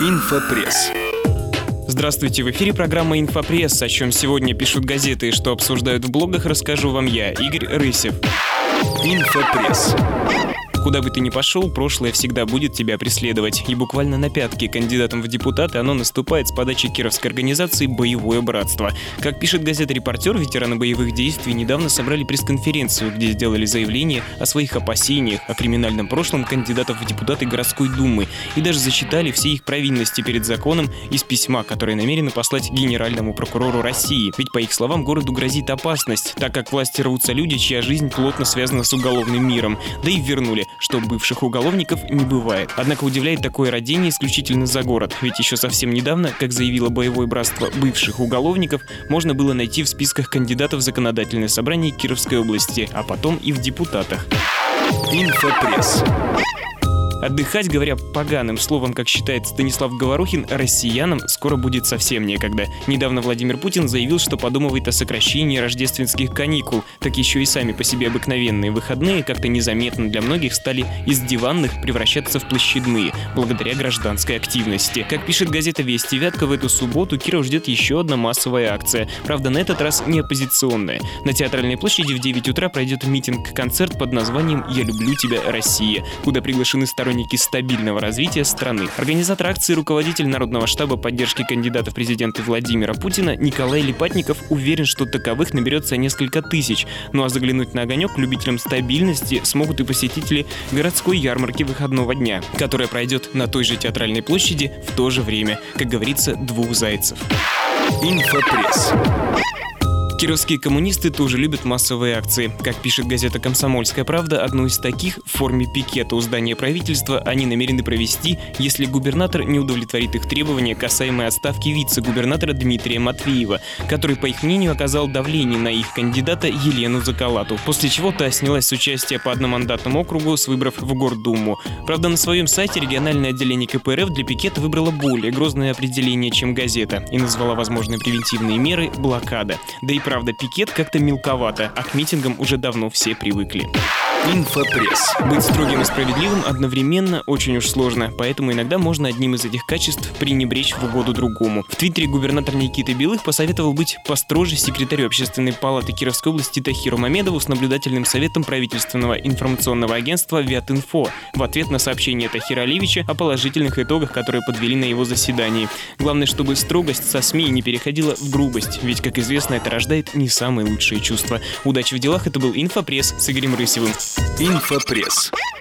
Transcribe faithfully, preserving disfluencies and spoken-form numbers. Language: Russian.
Инфопресс. Здравствуйте, в эфире программа «Инфопресс». О чем сегодня пишут газеты и что обсуждают в блогах, расскажу вам я, Игорь Рысев. Инфопресс. Куда бы ты ни пошел, прошлое всегда будет тебя преследовать. И буквально на пятки кандидатам в депутаты оно наступает с подачи кировской организации «Боевое братство». Как пишет газета «Репортер», ветераны боевых действий недавно собрали пресс-конференцию, где сделали заявление о своих опасениях о криминальном прошлом кандидатов в депутаты городской думы и даже зачитали все их провинности перед законом из письма, которое намерены послать генеральному прокурору России. Ведь, по их словам, городу грозит опасность, так как власти рвутся люди, чья жизнь плотно связана с уголовным миром. Да и вернули, что бывших уголовников не бывает. Однако удивляет такое родение исключительно за город, ведь еще совсем недавно, как заявило Боевое братство бывших уголовников, можно было найти в списках кандидатов в законодательное собрание Кировской области, а потом и в депутатах. Инфопресс. Отдыхать, говоря поганым словом, как считает Станислав Говорухин, россиянам скоро будет совсем некогда. Недавно Владимир Путин заявил, что подумывает о сокращении рождественских каникул. Так еще и сами по себе обыкновенные выходные как-то незаметно для многих стали из диванных превращаться в площадные, благодаря гражданской активности. Как пишет газета «Вести Вятка», в эту субботу Киров ждет еще одна массовая акция. Правда, на этот раз не оппозиционная. На Театральной площади в девять утра пройдет митинг-концерт под названием «Я люблю тебя, Россия», куда приглашены сторонники стабильного развития страны. Организатор акции, руководитель Народного штаба поддержки кандидата в президенты Владимира Путина Николай Липатников уверен, что таковых наберется несколько тысяч. Ну а заглянуть на огонек любителям стабильности смогут и посетители городской ярмарки выходного дня, которая пройдет на той же Театральной площади в то же время. Как говорится, двух зайцев. Инфопресс. Кировские коммунисты тоже любят массовые акции. Как пишет газета «Комсомольская правда», одну из таких в форме пикета у здания правительства они намерены провести, если губернатор не удовлетворит их требования, касаемые отставки вице-губернатора Дмитрия Матвеева, который, по их мнению, оказал давление на их кандидата Елену Заколату, после чего та снялась с участия по одномандатному округу с выборов в Гордуму. Правда, на своем сайте региональное отделение ка пэ эр эф для пикета выбрало более грозное определение, чем газета, и назвала возможные превентивные меры «блокада». Да и правда, пикет как-то мелковато, а к митингам уже давно все привыкли. Инфопресс. Быть строгим и справедливым одновременно очень уж сложно, поэтому иногда можно одним из этих качеств пренебречь в угоду другому. В твиттере губернатор Никита Белых посоветовал быть построже секретарю Общественной палаты Кировской области Тахиру Мамедову с наблюдательным советом правительственного информационного агентства Вятинфо в ответ на сообщение Тахира Алиевича о положительных итогах, которые подвели на его заседании. Главное, чтобы строгость со СМИ не переходила в грубость, ведь, как известно, это рождает не самые лучшие чувства. Удачи в делах, это был Инфопресс с Игорем Рысевым. Инфопресс.